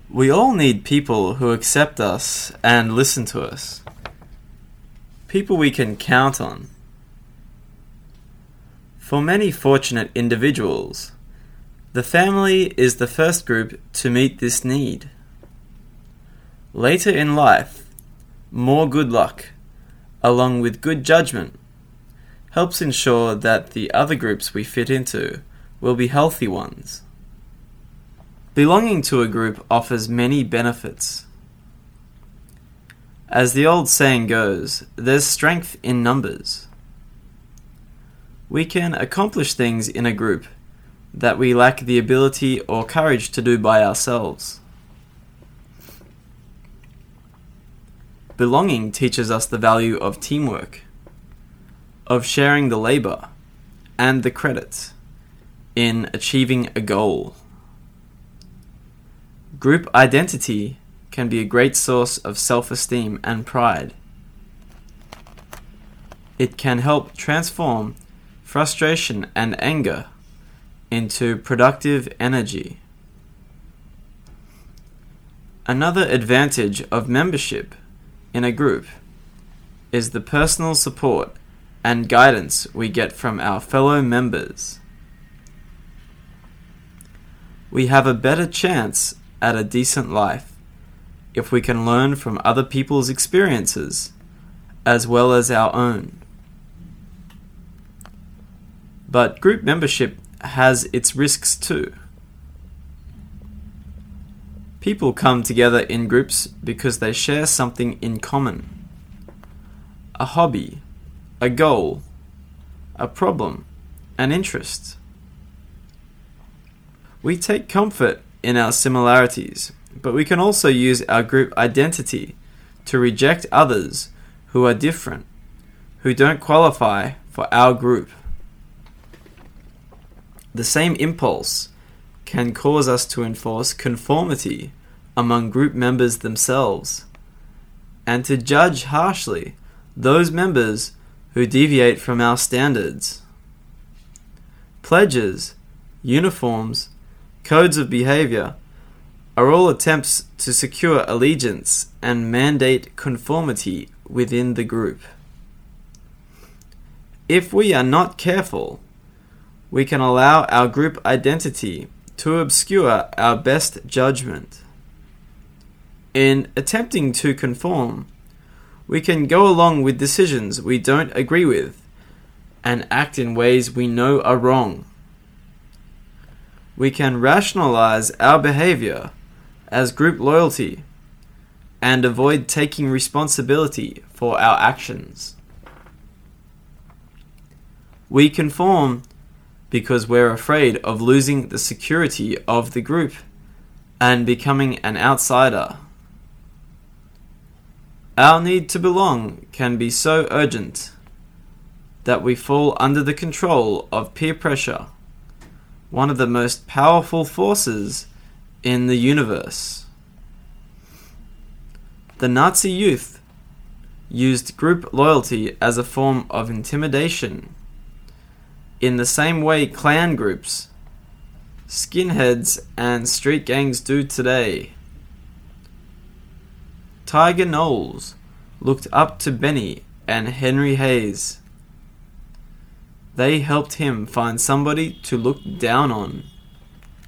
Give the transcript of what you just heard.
We all need people who accept us and listen to us. People we can count on. For many fortunate individuals, the family is the first group to meet this need. Later in life, more good luck, along with good judgment, helps ensure that the other groups we fit into will be healthy ones. Belonging to a group offers many benefits. As the old saying goes, there's strength in numbers. We can accomplish things in a group that we lack the ability or courage to do by ourselves. Belonging teaches us the value of teamwork, of sharing the labor and the credit in achieving a goal. Group identity can be a great source of self-esteem and pride. It can help transform frustration and anger into productive energy. Another advantage of membership in a group is the personal support and guidance we get from our fellow members. We have a better chance at a decent life if we can learn from other people's experiences as well as our own. But group membership has its risks too. People come together in groups because they share something in common: a hobby, a goal, a problem, an interest. We take comfort in our similarities, but we can also use our group identity to reject others who are different, who don't qualify for our group. The same impulse can cause us to enforce conformity among group members themselves, and to judge harshly those members who deviate from our standards. Pledges, uniforms, codes of behavior are all attempts to secure allegiance and mandate conformity within the group. If we are not careful, we can allow our group identity to obscure our best judgment. In attempting to conform, we can go along with decisions we don't agree with and act in ways we know are wrong. We can rationalize our behavior as group loyalty and avoid taking responsibility for our actions. We conform because we're afraid of losing the security of the group and becoming an outsider. Our need to belong can be so urgent that we fall under the control of peer pressure, one of the most powerful forces in the universe. The Nazi youth used group loyalty as a form of intimidation, in the same way clan groups, skinheads, and street gangs do today. Tiger Knowles looked up to Benny and Henry Hayes. They helped him find somebody to look down on.